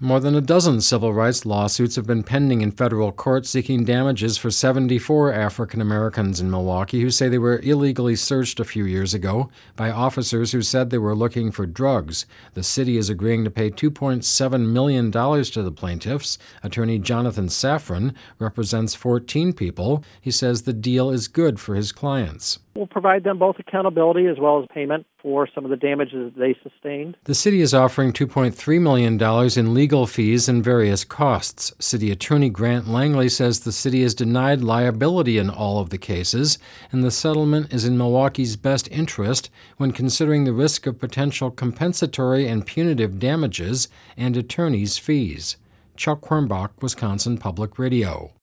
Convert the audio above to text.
More than a dozen civil rights lawsuits have been pending in federal court seeking damages for 74 African Americans in Milwaukee who say they were illegally searched a few years ago by officers who said they were looking for drugs. The city is agreeing to pay $2.7 million to the plaintiffs. Attorney Jonathan Safran represents 14 people. He says the deal is good for his clients. We'll provide them both accountability as well as payment for some of the damages they sustained. The city is offering $2.3 million in legal fees and various costs. City Attorney Grant Langley says the city is denied liability in all of the cases, and the settlement is in Milwaukee's best interest when considering the risk of potential compensatory and punitive damages and attorneys' fees. Chuck Quirmbach, Wisconsin Public Radio.